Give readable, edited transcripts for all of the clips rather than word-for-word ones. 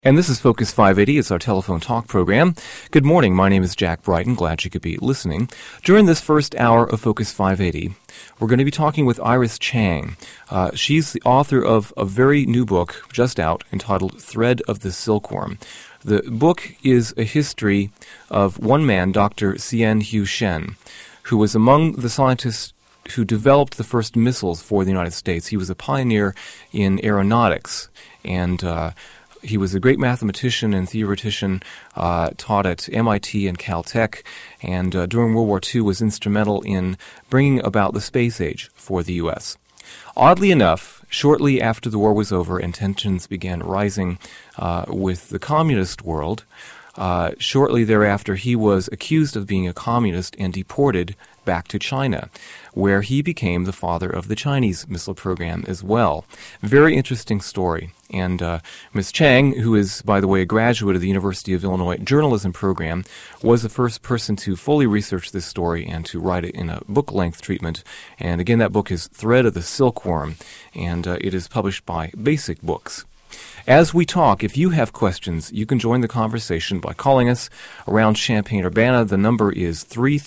And this is Focus 580. It's our telephone talk program. Good morning. My name is Jack Brighton. Glad you could be listening. During this first hour of Focus 580, we're going to be talking with Iris Chang. She's the author of a very new book just out entitled Thread of the Silkworm. The book is a history of one man, Dr. Hsien-Hu Shen, who was among the scientists who developed the first missiles for the United States. He was a pioneer in aeronautics, and he was a great mathematician and theoretician, taught at MIT and Caltech, and during World War II was instrumental in bringing about the space age for the U.S. Oddly enough, shortly after the war was over and tensions began rising with the communist world, shortly thereafter he was accused of being a communist and deported back to China, where he became the father of the Chinese missile program as well. Very interesting story. And Ms. Chang, who is, by the way, a graduate of the University of Illinois journalism program, was the first person to fully research this story and to write it in a book-length treatment. And again, that book is Thread of the Silkworm, and it is published by Basic Books. As we talk, if you have questions, you can join the conversation by calling us around Champaign-Urbana. The number is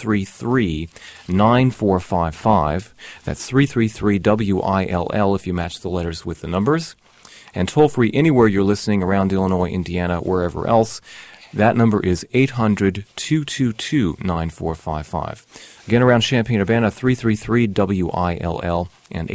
333-9455. That's 333-WILL if you match the letters with the numbers. And toll-free anywhere you're listening around Illinois, Indiana, wherever else. That number is 800-222-9455. Again, around Champaign-Urbana, 333-WILL and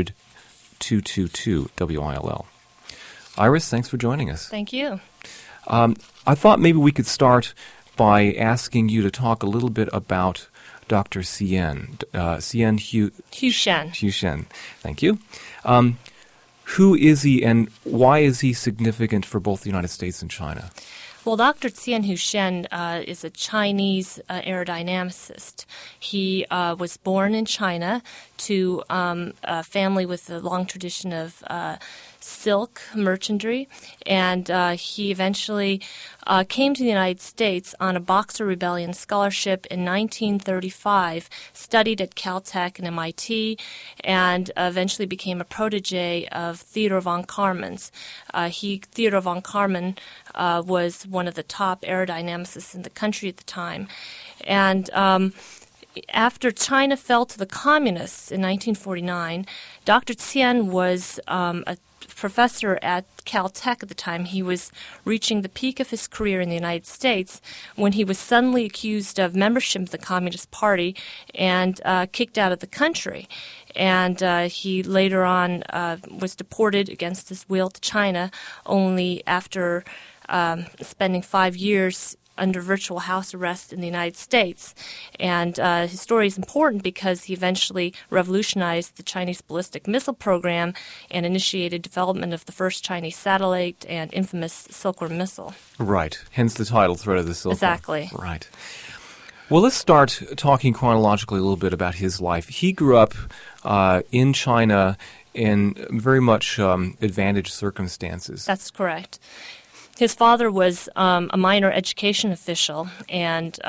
800-222-WILL. Iris, thanks for joining us. Thank you. I thought maybe we could start by asking you to talk a little bit about Dr. Hsien-Hu Shen. Thank you. Who is he and why is he significant for both the United States and China? Well, Dr. Hsien-Hu Shen is a Chinese aerodynamicist. He was born in China to a family with a long tradition of silk merchandry, and he eventually came to the United States on a Boxer Rebellion scholarship in 1935, studied at Caltech and MIT, and eventually became a protege of Theodor von Karman's. Theodor von Karman was one of the top aerodynamicists in the country at the time. And after China fell to the communists in 1949, Dr. Hsien was a professor at Caltech at the time. He was reaching the peak of his career in the United States when he was suddenly accused of membership of the Communist Party and kicked out of the country. And he later on was deported against his will to China, only after spending 5 years under virtual house arrest in the United States. And his story is important because he eventually revolutionized the Chinese ballistic missile program and initiated development of the first Chinese satellite and infamous Silkworm missile. Right. Hence the title, Thread of the Silkworm. Exactly. Right. Well, let's start talking chronologically a little bit about his life. He grew up in China in very much advantaged circumstances. That's correct. His father was a minor education official and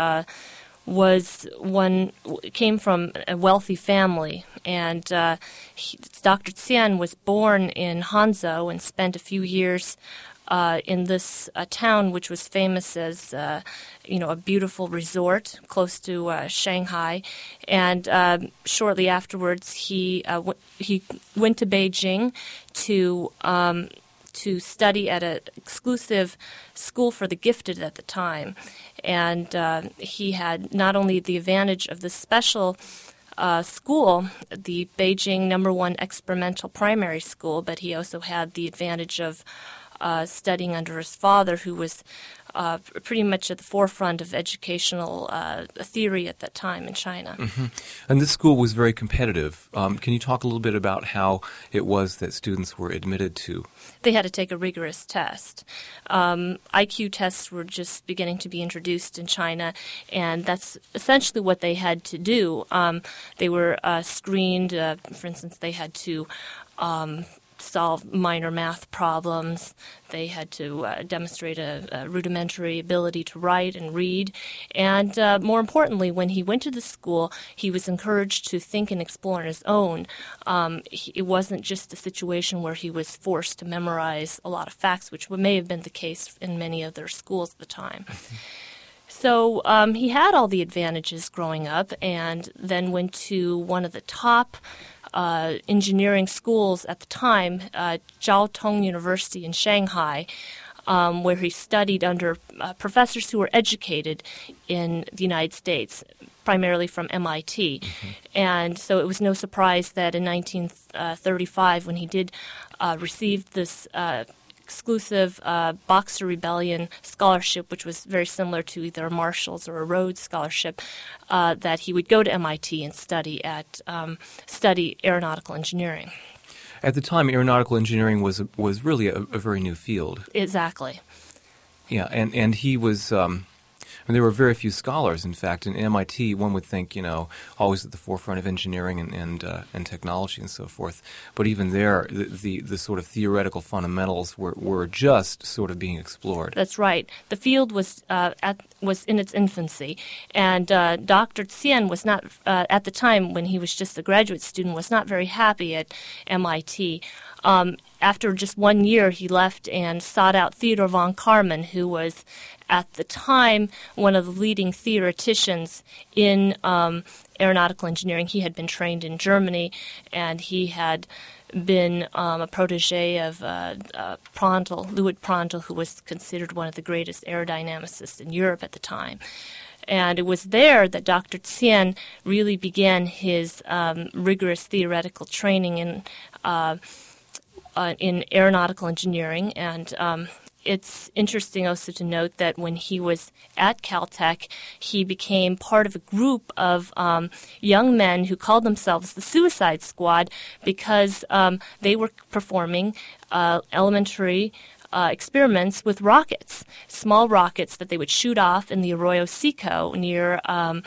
came from a wealthy family. And Dr. Hsien was born in Hanzhou and spent a few years in this town, which was famous as a beautiful resort close to Shanghai. And shortly afterwards, he went to Beijing to study at an exclusive school for the gifted at the time. And he had not only the advantage of the special school, the Beijing #1 experimental primary school, but he also had the advantage of studying under his father, who was pretty much at the forefront of educational theory at that time in China. Mm-hmm. And this school was very competitive. Can you talk a little bit about how it was that students were admitted to? They had to take a rigorous test. IQ tests were just beginning to be introduced in China, and that's essentially what they had to do. They were screened. For instance, they had to solve minor math problems. They had to demonstrate a rudimentary ability to write and read. And more importantly, when he went to the school, he was encouraged to think and explore on his own. It wasn't just a situation where he was forced to memorize a lot of facts, which may have been the case in many other schools at the time. So he had all the advantages growing up, and then went to one of the top engineering schools at the time, Jiao Tong University in Shanghai, where he studied under professors who were educated in the United States, primarily from MIT. And so it was no surprise that in 1935, when he did receive this exclusive Boxer Rebellion scholarship, which was very similar to either a Marshall's or a Rhodes scholarship, that he would go to MIT and study aeronautical engineering. At the time, aeronautical engineering was really a very new field. Exactly. Yeah, and he was. There were very few scholars, in fact. In MIT, one would think, always at the forefront of engineering and technology and so forth. But even there, the sort of theoretical fundamentals were just sort of being explored. That's right. The field was in its infancy, and Dr. Tsian was not at the time, when he was just a graduate student, was not very happy at MIT. After just 1 year, he left and sought out Theodor von Karman, who was at the time one of the leading theoreticians in aeronautical engineering. He had been trained in Germany, and he had been a protege of Louis Prandtl, who was considered one of the greatest aerodynamicists in Europe at the time. And it was there that Dr. Tsian really began his rigorous theoretical training in aeronautical engineering. And it's interesting also to note that when he was at Caltech, he became part of a group of young men who called themselves the Suicide Squad, because they were performing elementary experiments with rockets, small rockets that they would shoot off in the Arroyo Seco near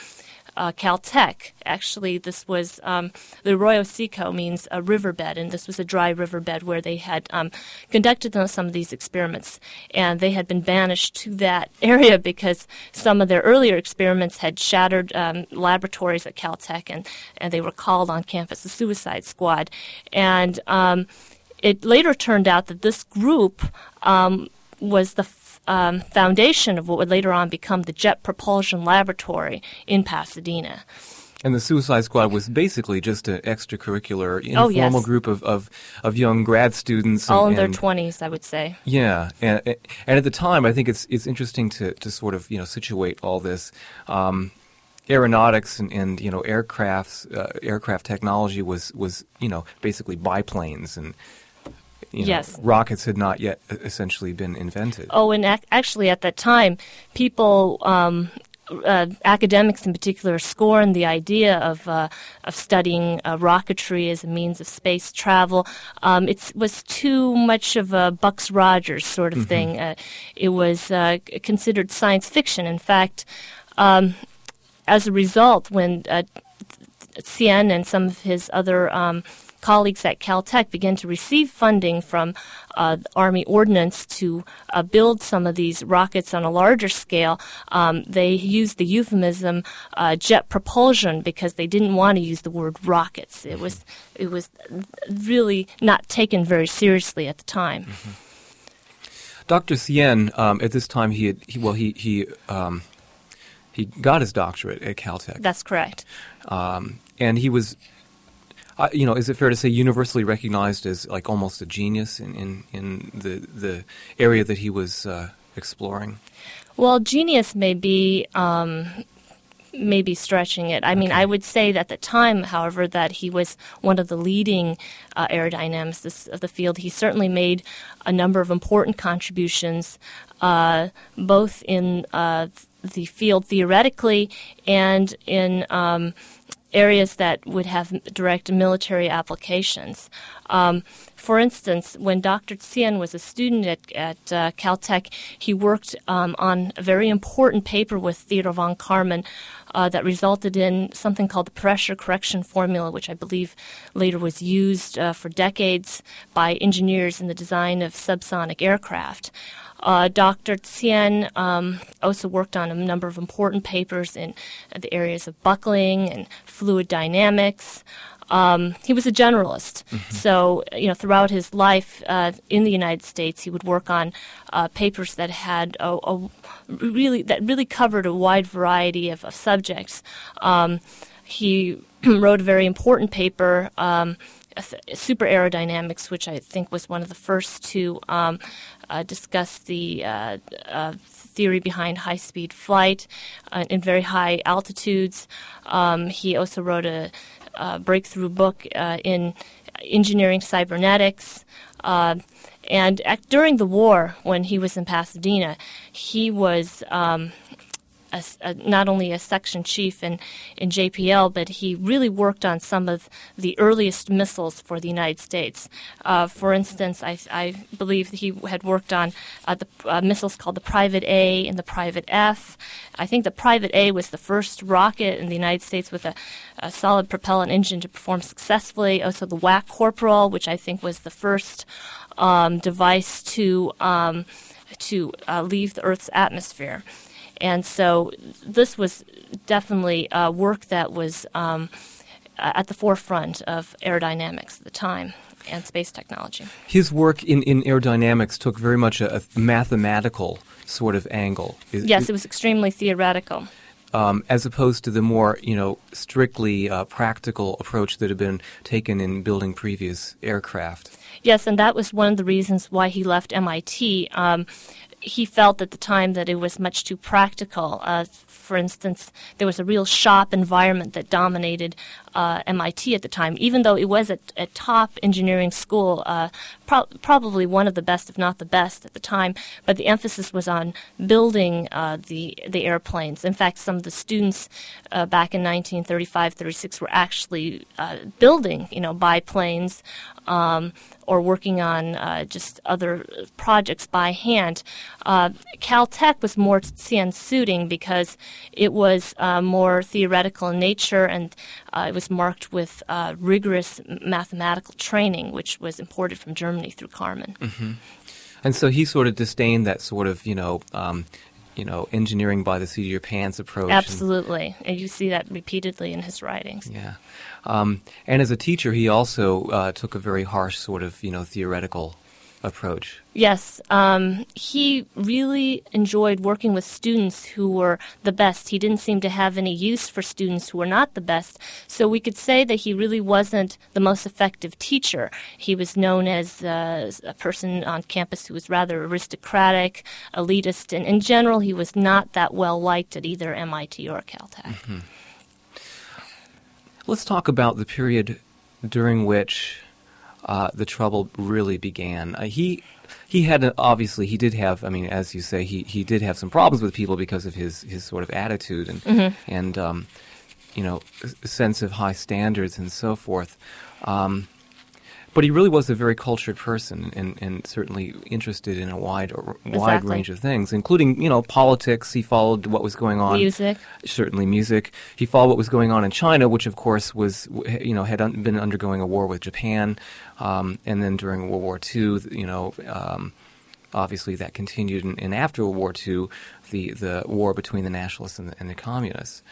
Caltech. Actually, this was the Arroyo Seco means a riverbed, and this was a dry riverbed where they had conducted some of these experiments, and they had been banished to that area because some of their earlier experiments had shattered laboratories at Caltech, and they were called on campus the Suicide Squad. And it later turned out that this group was the foundation of what would later on become the Jet Propulsion Laboratory in Pasadena. And the Suicide Squad was basically just an extracurricular, informal group of young grad students. All in their 20s, I would say. Yeah, and at the time, I think it's interesting to sort of situate all this. Aeronautics and aircraft technology was basically biplanes, and yes, rockets had not yet essentially been invented. Oh, and actually at that time, people, academics in particular, scorned the idea of studying rocketry as a means of space travel. It was too much of a Bucks Rogers sort of thing. It was considered science fiction. In fact, as a result, when Tsian and some of his other colleagues at Caltech began to receive funding from Army Ordnance to build some of these rockets on a larger scale, they used the euphemism jet propulsion because they didn't want to use the word rockets. It was really not taken very seriously at the time. Dr. Tsian, at this time, he got his doctorate at Caltech. That's correct. And he was, is it fair to say universally recognized as like almost a genius in the area that he was exploring? Well, genius may be stretching it. I mean, I would say that at the time, however, that he was one of the leading aerodynamicists of the field. He certainly made a number of important contributions, both in the field theoretically and in areas that would have direct military applications. For instance, when Dr. Tsien was a student at Caltech, he worked on a very important paper with Theodor von Karman that resulted in something called the pressure correction formula, which I believe later was used for decades by engineers in the design of subsonic aircraft. Dr. Tsien also worked on a number of important papers in the areas of buckling and fluid dynamics. He was a generalist, so throughout his life in the United States, he would work on papers that had really covered a wide variety of subjects. He wrote a very important paper, Super Aerodynamics, which I think was one of the first to discuss the theory behind high-speed flight in very high altitudes. He also wrote a breakthrough book in engineering cybernetics. And during the war, when he was in Pasadena, he was not only a section chief in JPL, but he really worked on some of the earliest missiles for the United States. For instance, I believe he had worked on the missiles called the Private A and the Private F. I think the Private A was the first rocket in the United States with a solid propellant engine to perform successfully. Also the WAC Corporal, which I think was the first device to leave the Earth's atmosphere. And so this was definitely work that was at the forefront of aerodynamics at the time and space technology. His work in aerodynamics took very much a mathematical sort of angle. Yes, it was extremely theoretical. As opposed to the more, strictly practical approach that had been taken in building previous aircraft. Yes, and that was one of the reasons why he left MIT. He felt at the time that it was much too practical. For instance, there was a real shop environment that dominated MIT at the time, even though it was a top engineering school, probably one of the best, if not the best, at the time. But the emphasis was on building the airplanes. In fact, some of the students back in 1935-36 were actually building, biplanes. Or working on just other projects by hand. Caltech was more Tsien suiting because it was more theoretical in nature, and it was marked with rigorous mathematical training, which was imported from Germany through Karman. Mm-hmm. And so he sort of disdained that sort of, engineering by the seat of your pants approach. Absolutely. And you see that repeatedly in his writings. Yeah. And as a teacher, he also took a very harsh sort of, theoretical approach. Yes. He really enjoyed working with students who were the best. He didn't seem to have any use for students who were not the best. So we could say that he really wasn't the most effective teacher. He was known as a person on campus who was rather aristocratic, elitist, and in general, he was not that well liked at either MIT or Caltech. Mm-hmm. Let's talk about the period during which the trouble really began. He had obviously he did have. I mean, as you say, he did have some problems with people because of his sort of attitude and sense of high standards and so forth. But he really was a very cultured person and certainly interested in a wide range of things, including, politics. He followed what was going on. Music. Certainly music. He followed what was going on in China, which, of course, was, had been undergoing a war with Japan. And then during World War II, obviously that continued. And after World War II, the war between the nationalists and the communists.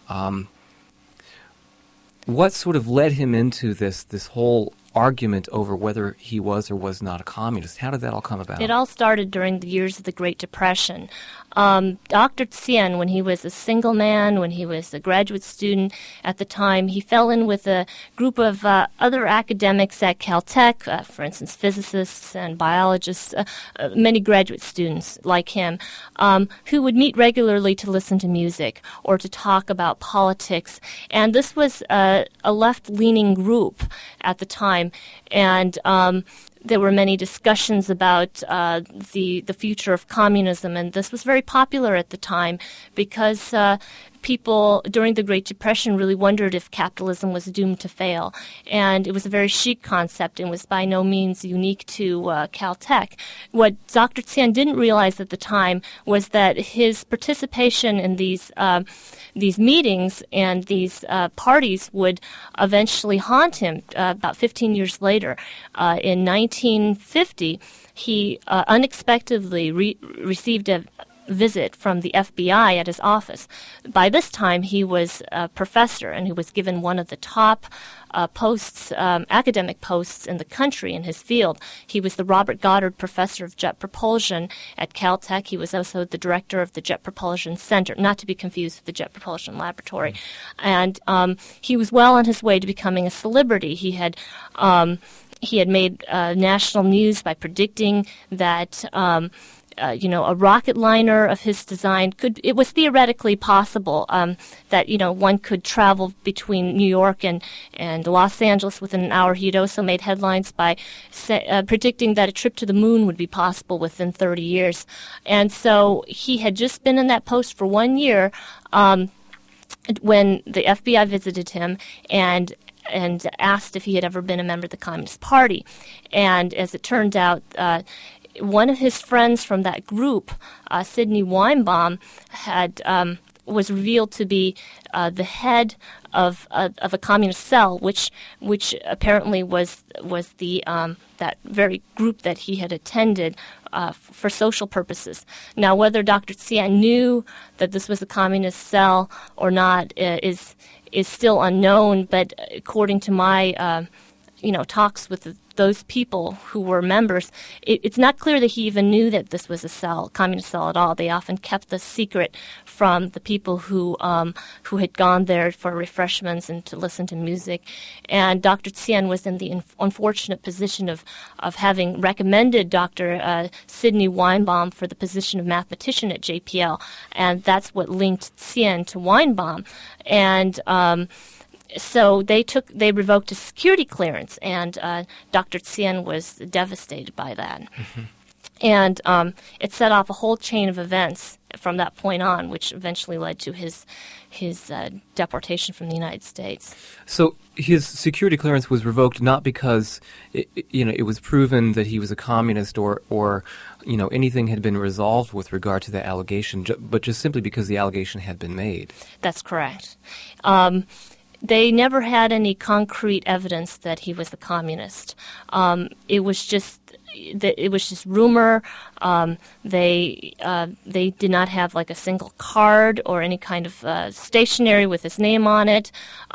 What sort of led him into this whole argument over whether he was or was not a communist? How did that all come about? It all started during the years of the Great Depression. Dr. Tsien, when he was a single man, when he was a graduate student at the time, he fell in with a group of other academics at Caltech, for instance, physicists and biologists, many graduate students like him, who would meet regularly to listen to music or to talk about politics. And this was a left-leaning group at the time, and there were many discussions about the future of communism, and this was very popular at the time because people during the Great Depression really wondered if capitalism was doomed to fail. And it was a very chic concept and was by no means unique to Caltech. What Dr. Tsien didn't realize at the time was that his participation in these meetings and these parties would eventually haunt him about 15 years later. In 1950, he unexpectedly received a visit from the FBI at his office. By this time, he was a professor, and he was given one of the top posts, academic posts in the country in his field. He was the Robert Goddard Professor of Jet Propulsion at Caltech. He was also the director of the Jet Propulsion Center, not to be confused with the Jet Propulsion Laboratory. And he was well on his way to becoming a celebrity. He had made national news by predicting that a rocket liner of his design it was theoretically possible that one could travel between New York and Los Angeles within an hour. He had also made headlines by predicting that a trip to the moon would be possible within 30 years. And so he had just been in that post for 1 year when the FBI visited him and asked if he had ever been a member of the Communist Party. And as it turned out, one of his friends from that group, Sidney Weinbaum, was revealed to be the head of a communist cell, which apparently was the that very group that he had attended for social purposes. Now, whether Dr. Tsien knew that this was a communist cell or not is still unknown. But according to my talks with those people who were members, it's not clear that he even knew that this was a communist cell at all. They often kept the secret from the people who had gone there for refreshments and to listen to music. And Dr. Tsien was in the unfortunate position of having recommended Dr. Sidney Weinbaum for the position of mathematician at JPL, and that's what linked Tsien to Weinbaum. And so they revoked his security clearance, and Dr. Tsien was devastated by that. Mm-hmm. And it set off a whole chain of events from that point on, which eventually led to his deportation from the United States. So his security clearance was revoked not because it was proven that he was a communist or anything had been resolved with regard to the allegation, but just simply because the allegation had been made. That's correct. They never had any concrete evidence that he was a communist. It was just rumor. They did not have like a single card or any kind of stationery with his name on it.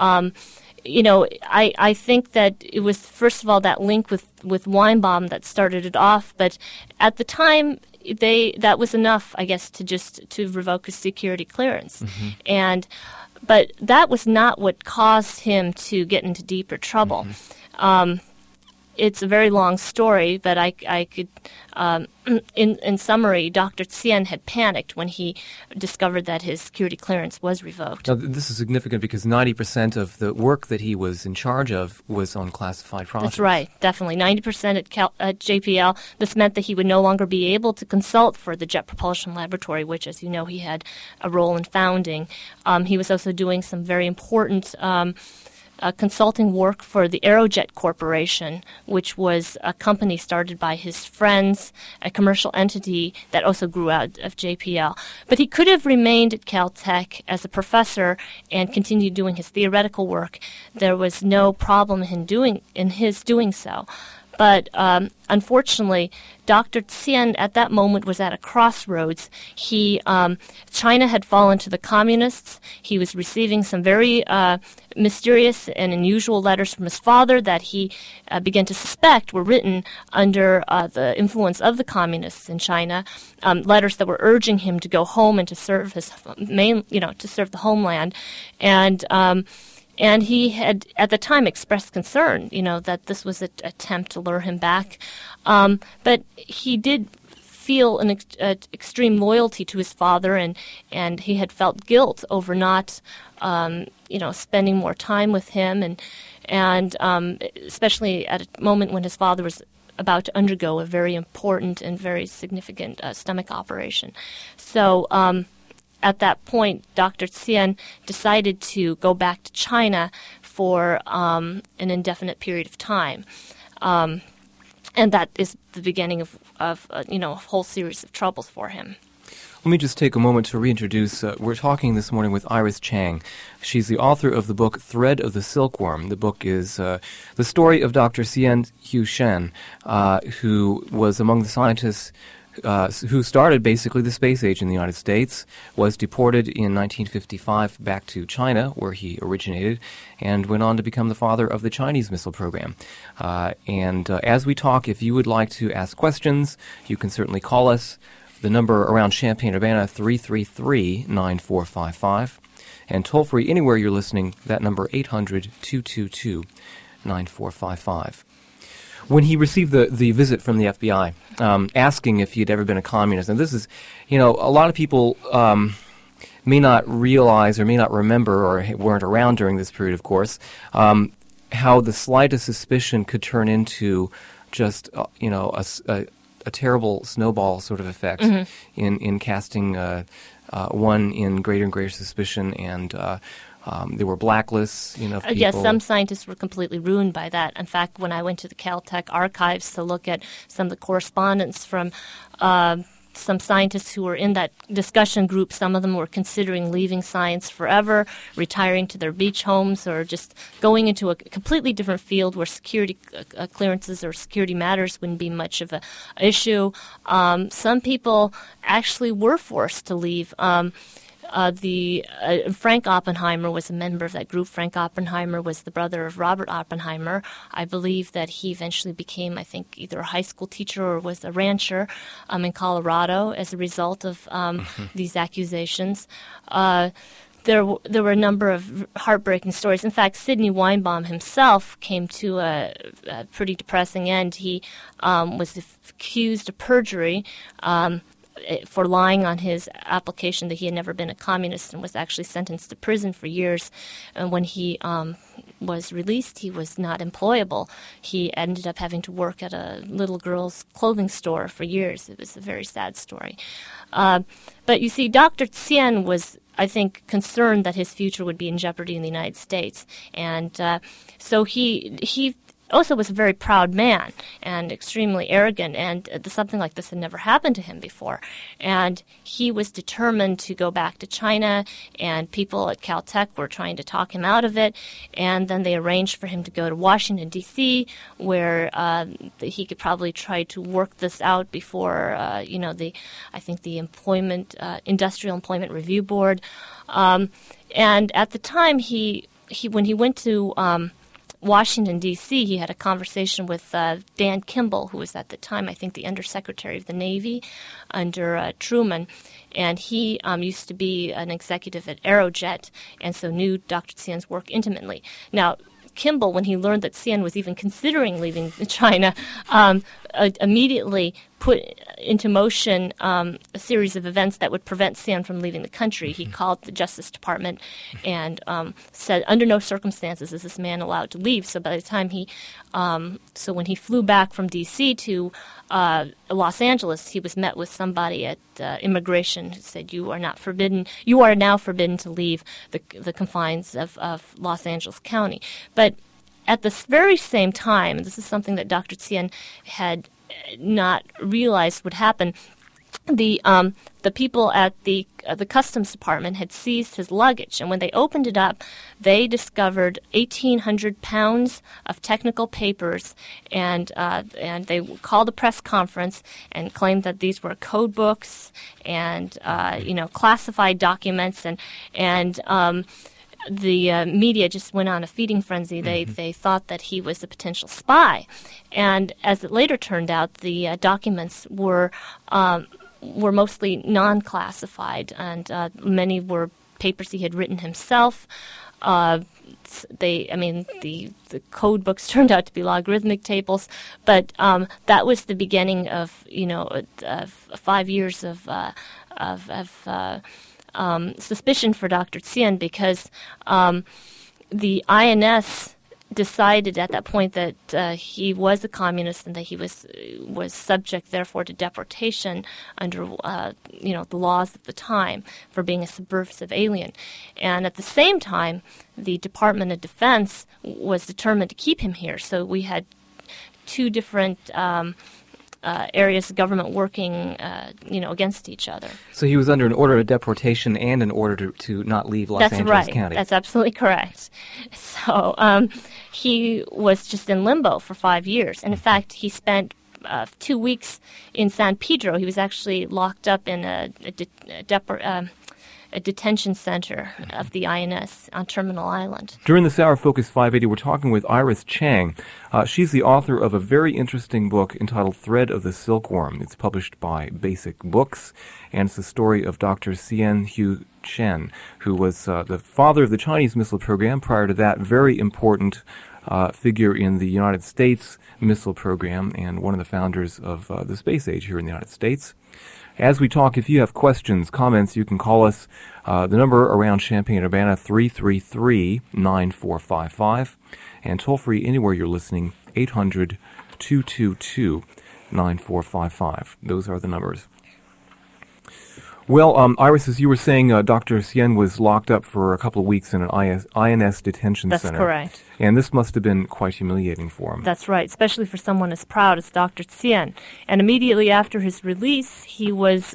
I think that it was, first of all, that link with Weinbaum that started it off. But at the time, that was enough, I guess, to revoke his security clearance. Mm-hmm. But that was not what caused him to get into deeper trouble. Mm-hmm. It's a very long story, but I could, in summary, Dr. Tsien had panicked when he discovered that his security clearance was revoked. Now, this is significant because 90% of the work that he was in charge of was on classified projects. That's right, definitely. 90% at JPL. This meant that he would no longer be able to consult for the Jet Propulsion Laboratory, which, as you know, he had a role in founding. He was also doing some very important consulting work for the Aerojet Corporation, which was a company started by his friends, a commercial entity that also grew out of JPL. But he could have remained at Caltech as a professor and continued doing his theoretical work. There was no problem in his doing so. But unfortunately, Dr. Tsien at that moment was at a crossroads. China had fallen to the communists. He was receiving some very mysterious and unusual letters from his father that he began to suspect were written under the influence of the communists in China. Letters that were urging him to go home and to serve to serve the homeland, and he had, at the time, expressed concern, that this was an attempt to lure him back. But he did feel an extreme loyalty to his father, and he had felt guilt over not, spending more time with him, and especially at a moment when his father was about to undergo a very important and very significant stomach operation. So at that point, Dr. Xian decided to go back to China for an indefinite period of time. And that is the beginning of a whole series of troubles for him. Let me just take a moment to reintroduce. We're talking this morning with Iris Chang. She's the author of the book Thread of the Silkworm. The book is the story of Dr. Xian Hu-shen, who was among the scientists who started basically the space age in the United States, was deported in 1955 back to China, where he originated, and went on to become the father of the Chinese missile program. And as we talk, if you would like to ask questions, you can certainly call us. The number around Champaign-Urbana, 333-9455. And toll-free anywhere you're listening, that number 800-222-9455. When he received the visit from the FBI, asking if he'd ever been a communist, and this is, a lot of people may not realize or may not remember or weren't around during this period, of course, how the slightest suspicion could turn into just, a terrible snowball sort of effect in casting one in greater and greater suspicion, and there were blacklists, of people. Yes, some scientists were completely ruined by that. In fact, when I went to the Caltech archives to look at some of the correspondence from some scientists who were in that discussion group, some of them were considering leaving science forever, retiring to their beach homes, or just going into a completely different field where security clearances or security matters wouldn't be much of an issue. Some people actually were forced to leave. Frank Oppenheimer was a member of that group. Frank Oppenheimer was the brother of Robert Oppenheimer. I believe that he eventually became, either a high school teacher or was a rancher in Colorado as a result of these accusations. There were a number of heartbreaking stories. In fact, Sidney Weinbaum himself came to a pretty depressing end. He was accused of perjury for lying on his application that he had never been a communist, and was actually sentenced to prison for years. And when he was released, he was not employable. He ended up having to work at a little girl's clothing store for years. It was a very sad story. But you see, Dr. Xian was, I think, concerned that his future would be in jeopardy in the United States. And so he also was a very proud man and extremely arrogant, and something like this had never happened to him before. And he was determined to go back to China, and people at Caltech were trying to talk him out of it. And then they arranged for him to go to Washington, D.C., where he could probably try to work this out before, the Industrial Employment Review Board. And at the time, when he went to Washington, D.C., he had a conversation with Dan Kimball, who was at the time, I think, the Undersecretary of the Navy under Truman. And he used to be an executive at Aerojet, and so knew Dr. Xian's work intimately. Now, Kimball, when he learned that Xian was even considering leaving China, immediately put into motion a series of events that would prevent Xian from leaving the country. He called the Justice Department and said, under no circumstances is this man allowed to leave. So by the time when he flew back from D.C. to Los Angeles, he was met with somebody at immigration who said, you are now forbidden to leave the confines of Los Angeles County. But at this very same time, this is something that Dr. Xian had not realized would happen, the people at the Customs Department had seized his luggage, and when they opened it up, they discovered 1,800 pounds of technical papers, and they called a press conference and claimed that these were code books and classified documents, and the media just went on a feeding frenzy. They thought that he was a potential spy, and as it later turned out, the documents were mostly non-classified, and many were papers he had written himself. The code books turned out to be logarithmic tables, but that was the beginning of 5 years of suspicion for Dr. Xian, because the INS decided at that point that he was a communist and that he was subject, therefore, to deportation under the laws of the time for being a subversive alien. And at the same time, the Department of Defense was determined to keep him here. So we had two different areas of government working, against each other. So he was under an order of deportation and an order to not leave Los Angeles County. That's absolutely correct. So he was just in limbo for 5 years. And in fact, he spent 2 weeks in San Pedro. He was actually locked up in a detention center of the INS on Terminal Island. During this hour of Focus 580, we're talking with Iris Chang. She's the author of a very interesting book entitled Thread of the Silkworm. It's published by Basic Books, and it's the story of Dr. Hsian-Hu Chen, who was the father of the Chinese missile program. Prior to that, very important figure in the United States missile program and one of the founders of the space age here in the United States. As we talk, if you have questions, comments, you can call us. The number around Champaign-Urbana, 333-9455. And toll-free anywhere you're listening, 800-222-9455. Those are the numbers. Well, Iris, as you were saying, Dr. Hsien was locked up for a couple of weeks in an INS detention center. That's correct. And this must have been quite humiliating for him. That's right, especially for someone as proud as Dr. Hsien. And immediately after his release, he was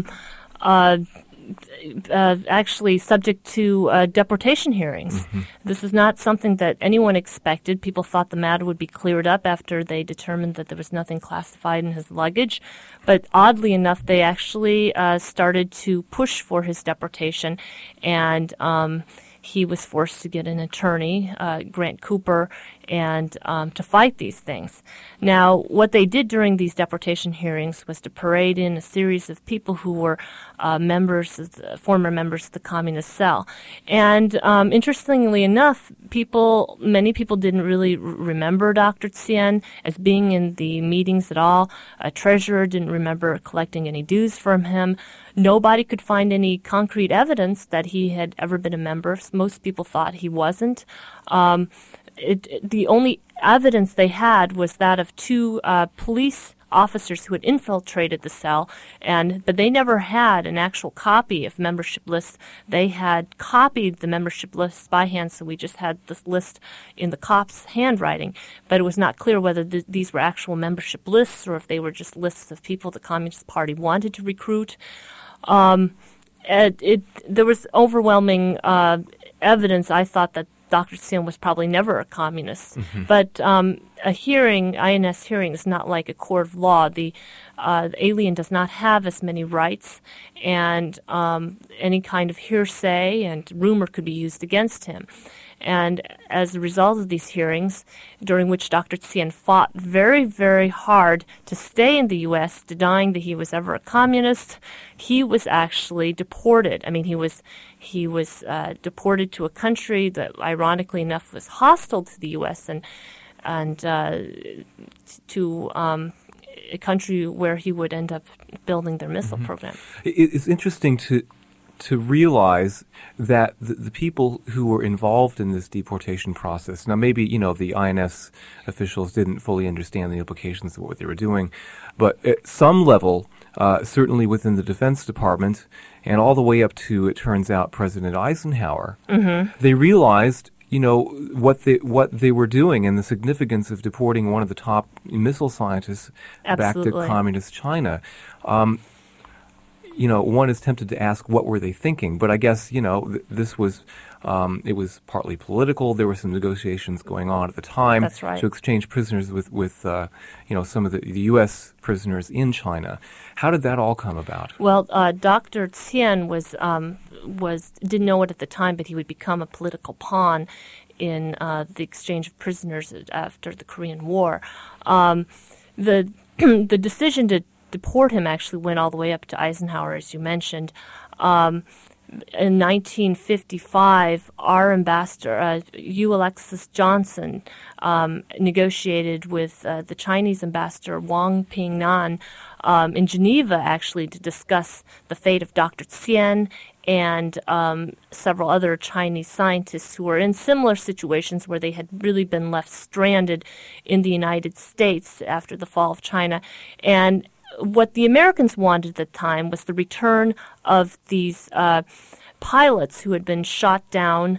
actually subject to deportation hearings. Mm-hmm. This is not something that anyone expected. People thought the matter would be cleared up after they determined that there was nothing classified in his luggage. But oddly enough, they actually started to push for his deportation, and he was forced to get an attorney, Grant Cooper, and to fight these things. Now, what they did during these deportation hearings was to parade in a series of people who were former members of the Communist Cell. And interestingly enough, many people didn't really remember Dr. Hsien as being in the meetings at all. A treasurer didn't remember collecting any dues from him. Nobody could find any concrete evidence that he had ever been a member. Most people thought he wasn't. The only evidence they had was that of two police officers who had infiltrated the cell, but they never had an actual copy of membership lists. They had copied the membership lists by hand, so we just had this list in the cop's handwriting, but it was not clear whether these were actual membership lists or if they were just lists of people the Communist Party wanted to recruit. There was overwhelming evidence, I thought, that Dr. Hsien was probably never a communist. Mm-hmm. But a hearing, INS hearing, is not like a court of law. The alien does not have as many rights, and any kind of hearsay and rumor could be used against him. And as a result of these hearings, during which Dr. Hsien fought very, very hard to stay in the U.S., denying that he was ever a communist, he was actually deported. I mean, he was deported to a country that, ironically enough, was hostile to the U.S. and to a country where he would end up building their missile mm-hmm. program. It's interesting to realize that the people who were involved in this deportation process, now maybe, the INS officials didn't fully understand the implications of what they were doing, but at some level, certainly within the Defense Department and all the way up to, it turns out, President Eisenhower, mm-hmm. they realized what they were doing and the significance of deporting one of the top missile scientists Absolutely. back to communist China. One is tempted to ask, what were they thinking? But I guess, this was, it was partly political. There were some negotiations going on at the time That's right. to exchange prisoners with some of the U.S. prisoners in China. How did that all come about? Well, Dr. Hsien didn't know it at the time, but he would become a political pawn in the exchange of prisoners after the Korean War. The decision to deport him actually went all the way up to Eisenhower, as you mentioned. in 1955, our ambassador, Yu Alexis Johnson, negotiated with the Chinese ambassador Wang Pingnan in Geneva, actually, to discuss the fate of Dr. Qian and several other Chinese scientists who were in similar situations where they had really been left stranded in the United States after the fall of China. And what the Americans wanted at the time was the return of these pilots who had been shot down,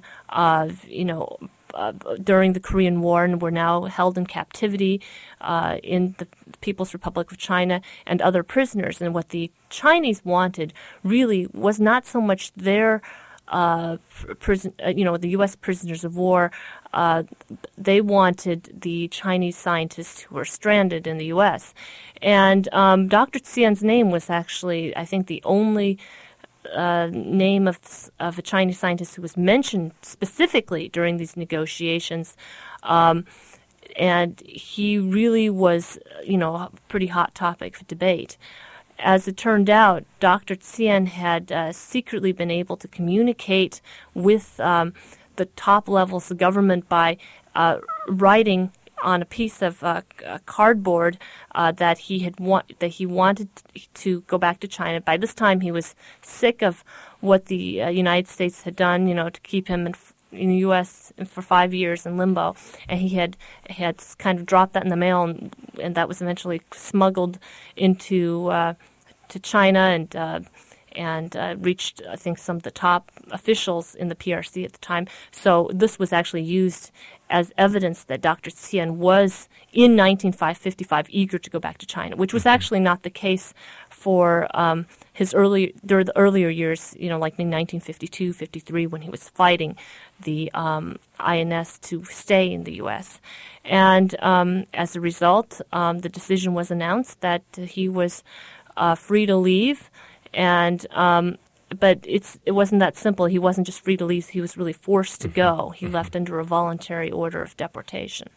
during the Korean War and were now held in captivity in the People's Republic of China, and other prisoners. And what the Chinese wanted really was not so much their the U.S. prisoners of war. They wanted the Chinese scientists who were stranded in the U.S. And Dr. Qian's name was actually, I think, the only name of a Chinese scientist who was mentioned specifically during these negotiations. And he really was, a pretty hot topic for debate. As it turned out, Dr. Qian had secretly been able to communicate with the top levels of government by writing on a piece of cardboard that he wanted to go back to China. By this time, he was sick of what the United States had done, to keep him in the U.S. for 5 years in limbo, and he had kind of dropped that in the mail, and that was eventually smuggled into to China and reached, I think, some of the top officials in the PRC at the time. So this was actually used as evidence that Dr. Qian was, in 1955, eager to go back to China, which was actually not the case for during the earlier years, like in 1952, 53, when he was fighting the INS to stay in the U.S. And as a result, the decision was announced that he was free to leave, and but it wasn't that simple. He wasn't just free to leave; he was really forced to go. He left under a voluntary order of deportation.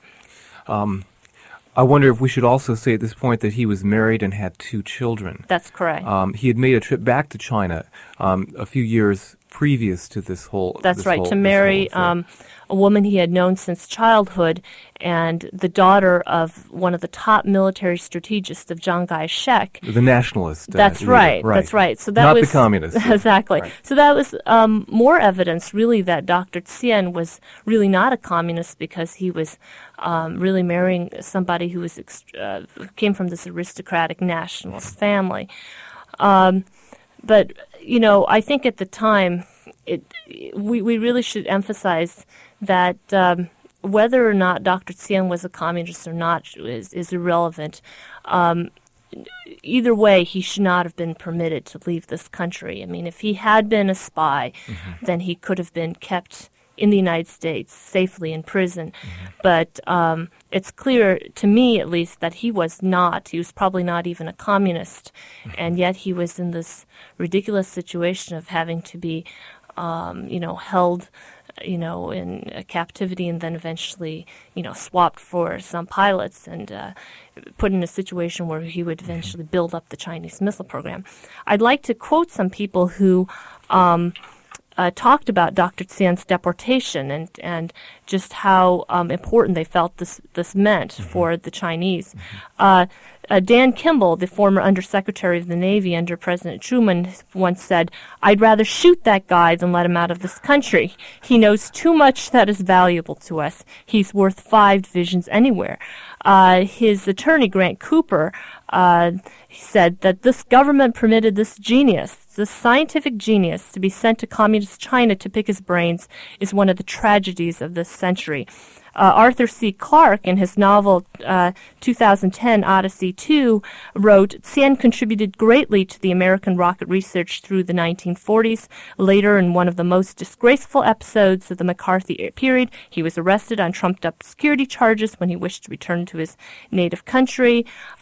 I wonder if we should also say at this point that he was married and had 2 children. That's correct. He had made a trip back to China a few years previous to this whole. That's right, to marry a woman he had known since childhood, and the daughter of one of the top military strategists of Chiang Kai-shek. The nationalist. That's right. That's right. So that not was the communist. Exactly. Right. So that was more evidence, really, that Dr. Qian was really not a communist, because he was really marrying somebody who was came from this aristocratic nationalist family. But I think at the time, we really should emphasize that whether or not Dr. Qian was a communist or not is irrelevant. Either way, he should not have been permitted to leave this country. I mean, if he had been a spy, then he could have been kept in the United States safely in prison. But it's clear, to me at least, that he was not. He was probably not even a communist. And yet he was in this ridiculous situation of having to be, held, in captivity, and then eventually, swapped for some pilots and put in a situation where he would eventually build up the Chinese missile program. I'd like to quote some people who talked about Dr. Qian's deportation and just how important they felt this meant for the Chinese. Dan Kimball, the former Undersecretary of the Navy under President Truman, once said, "I'd rather shoot that guy than let him out of this country. He knows too much that is valuable to us. He's worth 5 divisions anywhere." His attorney, Grant Cooper, said that this government permitted this scientific genius, to be sent to communist China to pick his brains is one of the tragedies of this century. Arthur C. Clarke, in his novel 2010 Odyssey 2, wrote, "Qian contributed greatly to the American rocket research through the 1940s. Later, in one of the most disgraceful episodes of the McCarthy period, he was arrested on trumped-up security charges when he wished to return to his native country."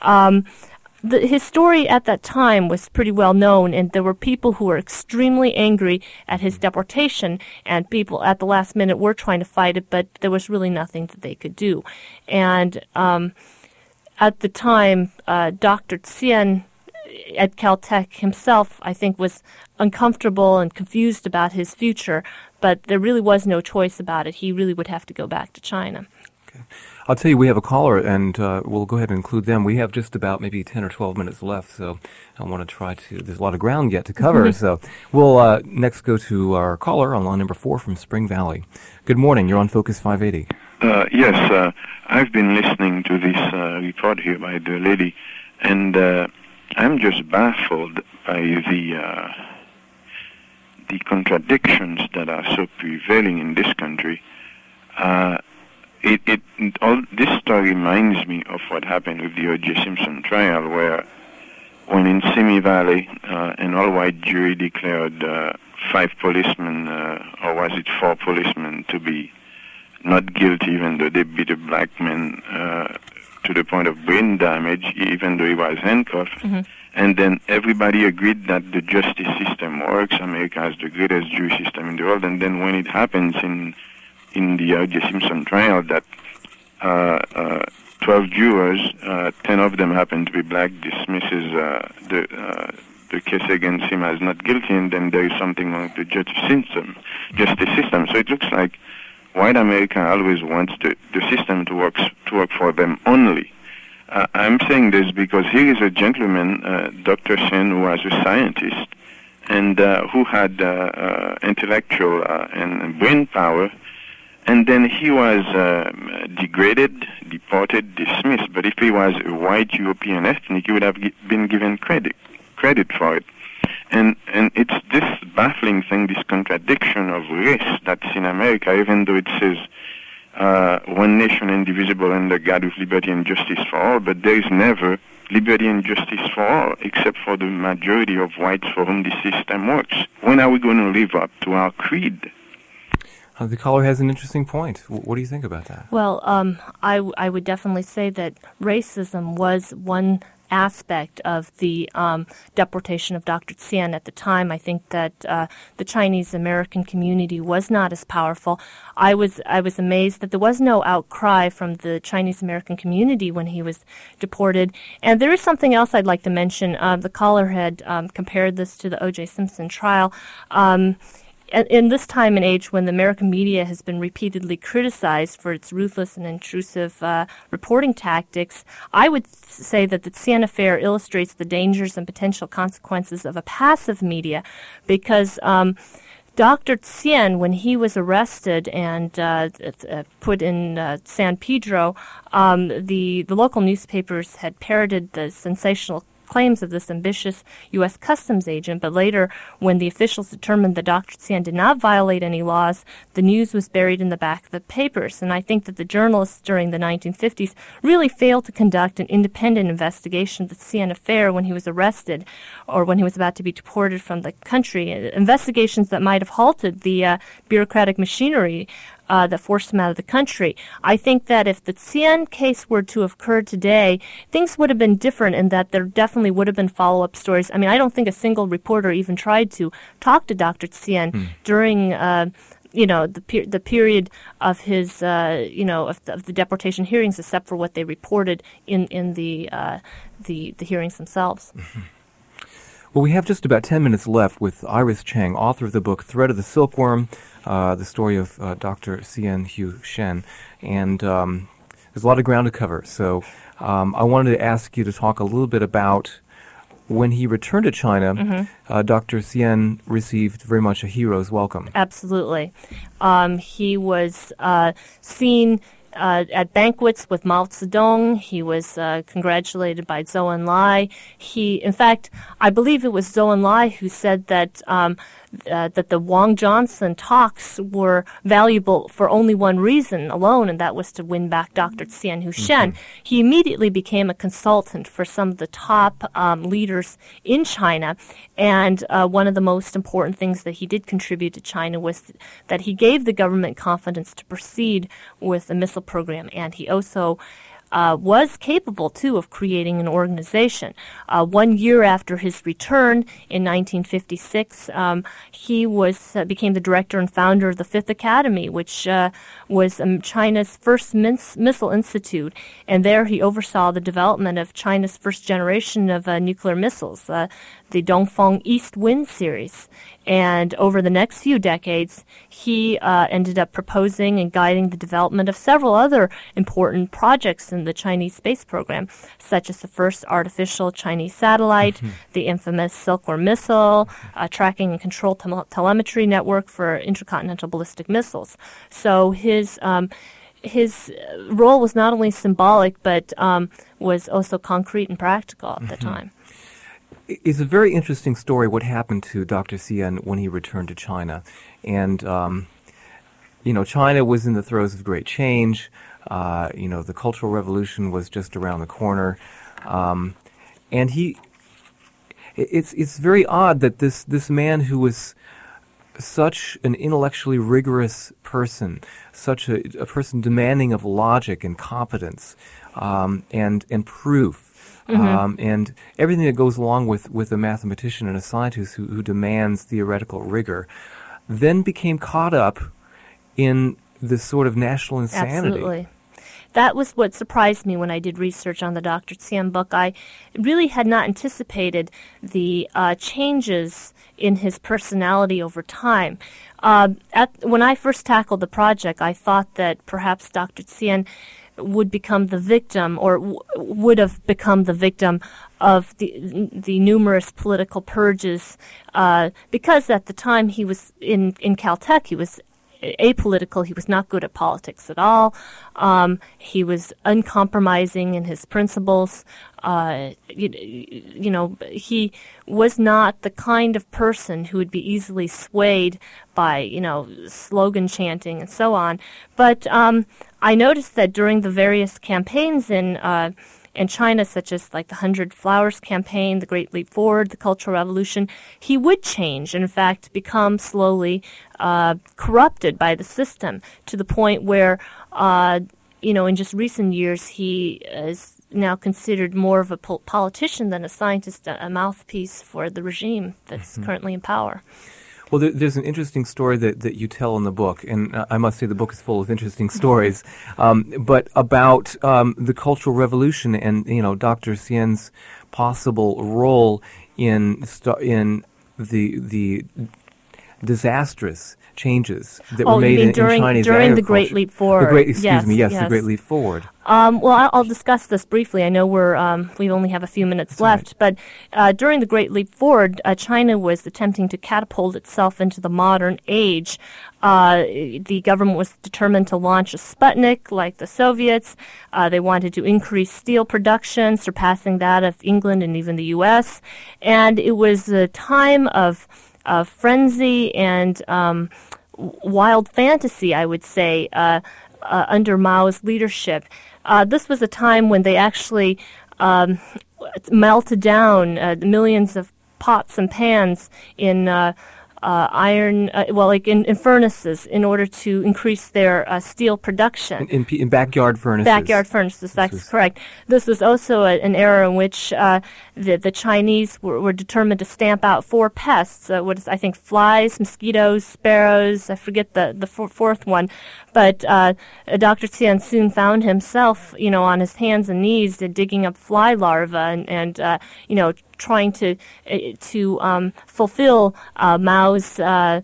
His story at that time was pretty well known, and there were people who were extremely angry at his deportation, and people at the last minute were trying to fight it, but there was really nothing that they could do. And at the time, Dr. Qian at Caltech himself, I think, was uncomfortable and confused about his future, but there really was no choice about it. He really would have to go back to China. Okay. I'll tell you, we have a caller, and we'll go ahead and include them. We have just about maybe 10 or 12 minutes left, so I want to try to, there's a lot of ground yet to cover, so we'll next go to our caller on line number 4 from Spring Valley. Good morning, you're on Focus 580. Yes, I've been listening to this report here by the lady, and I'm just baffled by the contradictions that are so prevailing in this country. This story reminds me of what happened with the O.J. Simpson trial, where when in Simi Valley, an all-white jury declared 5 policemen, or was it 4 policemen, to be not guilty, even though they beat a black man to the point of brain damage, even though he was handcuffed. Mm-hmm. And then everybody agreed that the justice system works. America has the greatest jury system in the world. And then when it happens in the O.J. Simpson trial that 12 jurors, 10 of them happen to be black, dismisses the case against him as not guilty, and then there is something wrong with the justice system. So it looks like white America always wants the system to work for them only. I'm saying this because here is a gentleman, Dr. Sen, who was a scientist and who had intellectual and brain power, and then he was degraded, deported, dismissed. But if he was a white European ethnic, he would have been given credit for it. And it's this baffling thing, this contradiction of race that's in America, even though it says one nation indivisible under God with liberty and justice for all, but there is never liberty and justice for all, except for the majority of whites for whom this system works. When are we going to live up to our creed? The caller has an interesting point. What do you think about that? Well, I would definitely say that racism was one aspect of the deportation of Dr. Tsien at the time. I think that the Chinese American community was not as powerful. I was amazed that there was no outcry from the Chinese American community when he was deported. And there is something else I'd like to mention. The caller had compared this to the O.J. Simpson trial. In this time and age when the American media has been repeatedly criticized for its ruthless and intrusive reporting tactics, I would say that the Tsien affair illustrates the dangers and potential consequences of a passive media, because Dr. Tsien, when he was arrested and put in San Pedro, the local newspapers had parroted the sensational claims of this ambitious U.S. customs agent, but later, when the officials determined that Dr. Tsien did not violate any laws, the news was buried in the back of the papers. And I think that the journalists during the 1950s really failed to conduct an independent investigation of the Tsien affair when he was arrested or when he was about to be deported from the country, investigations that might have halted the bureaucratic machinery that forced him out of the country. I think that if the Tsien case were to have occurred today, things would have been different in that there definitely would have been follow-up stories. I mean, I don't think a single reporter even tried to talk to Dr. Tsien during the period of his of the deportation hearings, except for what they reported in the hearings themselves. Mm-hmm. Well, we have just about 10 minutes left with Iris Chang, author of the book Thread of the Silkworm, the story of Dr. Tsien-Hu Shen. And there's a lot of ground to cover. So I wanted to ask you to talk a little bit about when he returned to China, Dr. Tsien received very much a hero's welcome. Absolutely. He was seen at banquets with Mao Zedong. He was congratulated by Zhou Enlai. In fact, I believe it was Zhou Enlai who said that that the Wang Johnson talks were valuable for only one reason alone, and that was to win back Dr. Tsien-Hu Shen. He immediately became a consultant for some of the top leaders in China, and one of the most important things that he did contribute to China was that he gave the government confidence to proceed with the missile program, and he also was capable, too, of creating an organization. 1 year after his return in 1956, he became the director and founder of the Fifth Academy, which was China's first missile institute. And there he oversaw the development of China's first generation of nuclear missiles, the Dongfeng East Wind series. And over the next few decades, he ended up proposing and guiding the development of several other important projects in the Chinese space program, such as the first artificial Chinese satellite, the infamous Silkworm missile, tracking and control telemetry network for intercontinental ballistic missiles. So his role was not only symbolic, but was also concrete and practical at the time. It's a very interesting story what happened to Dr. Xian when he returned to China. And, China was in the throes of great change. The Cultural Revolution was just around the corner. It's very odd that this man who was such an intellectually rigorous person, such a person demanding of logic and competence and proof, and everything that goes along with a mathematician and a scientist who demands theoretical rigor, then became caught up in this sort of national insanity. Absolutely. That was what surprised me when I did research on the Dr. Xian book. I really had not anticipated the changes in his personality over time. When I first tackled the project, I thought that perhaps Dr. Xian would become the victim, or would have become the victim of the numerous political purges, because at the time he was in Caltech, he was apolitical. He was not good at politics at all. He was uncompromising in his principles. He was not the kind of person who would be easily swayed by, slogan chanting and so on. But I noticed that during the various campaigns in China, such as like the 100 Flowers campaign, the Great Leap Forward, the Cultural Revolution, he would change and, in fact, become slowly corrupted by the system to the point where, in just recent years, he is now considered more of a politician than a scientist, a mouthpiece for the regime that's currently in power. Well, there's an interesting story that you tell in the book, and I must say the book is full of interesting stories, but about the Cultural Revolution and, Dr. Xian's possible role in the disastrous changes that were made in Chinese during agriculture. the Great Leap Forward. The Great Leap Forward. I'll discuss this briefly. I know we only have a few minutes left, right. But during the Great Leap Forward, China was attempting to catapult itself into the modern age. The government was determined to launch a Sputnik like the Soviets. They wanted to increase steel production, surpassing that of England and even the U.S. And it was a time of frenzy and wild fantasy, I would say, under Mao's leadership. This was a time when they actually melted down millions of pots and pans in iron, in furnaces in order to increase their steel production. In backyard furnaces. Backyard furnaces, that's correct. This was also an era in which the Chinese were determined to stamp out 4 pests, flies, mosquitoes, sparrows, I forget the fourth one. But Dr. Xian soon found himself, on his hands and knees digging up fly larvae and trying to fulfill Mao's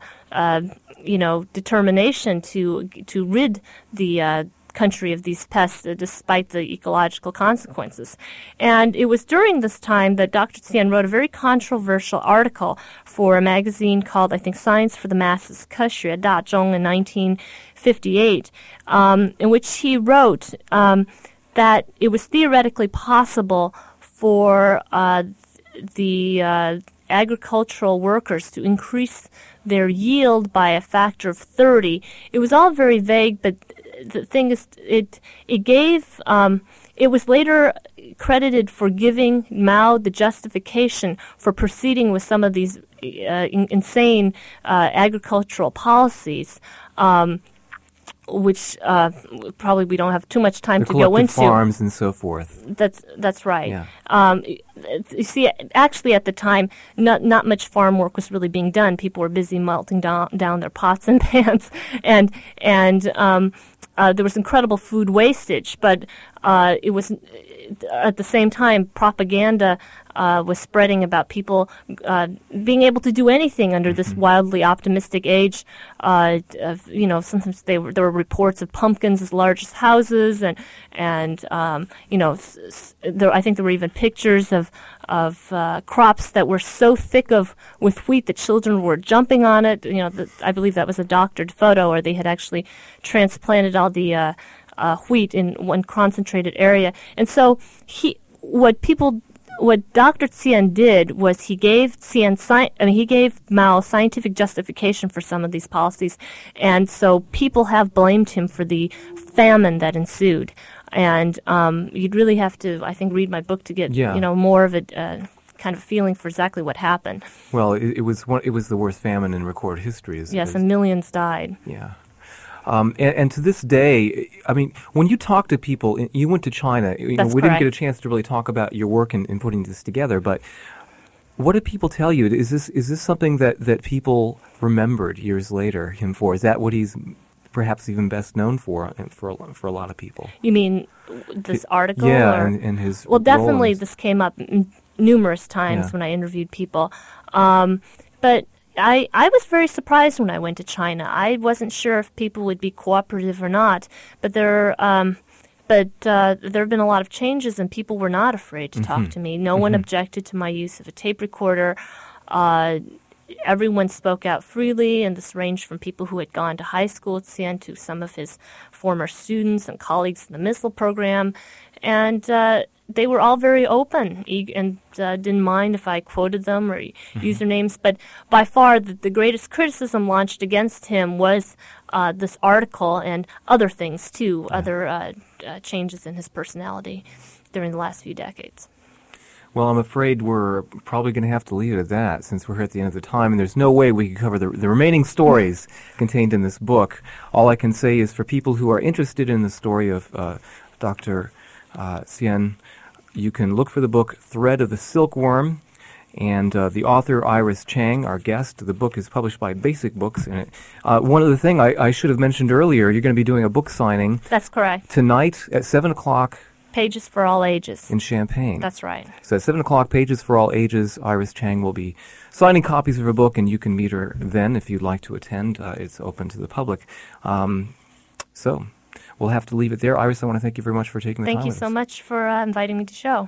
determination to rid the country of these pests despite the ecological consequences. And it was during this time that Dr. Xian wrote a very controversial article for a magazine called, I think, Science for the Masses, 科学大众, in 1958, in which he wrote that it was theoretically possible for the agricultural workers to increase their yield by a factor of 30. It was all very vague, but the thing is, it was later credited for giving Mao the justification for proceeding with some of these insane agricultural policies. which probably we don't have too much time the to go into. Farms and so forth. That's right. Yeah. You see, actually, at the time, not much farm work was really being done. People were busy melting down their pots and pans, and there was incredible food wastage. But it was at the same time propaganda was spreading about people being able to do anything under this wildly optimistic age. Sometimes there were reports of pumpkins as large as houses, and I think there were even pictures of crops that were so thick with wheat that children were jumping on it. I believe that was a doctored photo, or they had actually transplanted all the wheat in one concentrated area. And so what Dr. Tsian did was he gave Mao scientific justification for some of these policies, and so people have blamed him for the famine that ensued. And you'd really have to, I think, read my book to get more of a kind of feeling for exactly what happened. Well, it was the worst famine in recorded history. Yes, and millions died. Yeah. And to this day, I mean, when you talk to people, you went to China. We That's didn't correct. get a chance to really talk about your work in putting this together. But what did people tell you? Is this something that people remembered years later him for? Is that what he's perhaps even best known for a lot of people? You mean this article? Yeah, and his well, definitely role this came up numerous times when I interviewed people. But I was very surprised when I went to China. I wasn't sure if people would be cooperative or not, but there have been a lot of changes, and people were not afraid to talk to me. No one objected to my use of a tape recorder. Everyone spoke out freely, and this ranged from people who had gone to high school at Tsian to some of his former students and colleagues in the missile program. And they were all very open and didn't mind if I quoted them or used their names. But by far, the greatest criticism launched against him was this article and other things, too, other changes in his personality during the last few decades. Well, I'm afraid we're probably going to have to leave it at that, since we're here at the end of the time, and there's no way we can cover the remaining stories contained in this book. All I can say is for people who are interested in the story of Dr. Tsian, you can look for the book Thread of the Silkworm, and the author, Iris Chang, our guest. The book is published by Basic Books. And one other thing I should have mentioned earlier, you're going to be doing a book signing. That's correct. Tonight at 7 o'clock. Pages for All Ages. In Champaign. That's right. So at 7 o'clock, Pages for All Ages, Iris Chang will be signing copies of her book, and you can meet her then if you'd like to attend. It's open to the public. So we'll have to leave it there. Iris, I want to thank you very much for taking the time Thank you so much for inviting me to the show.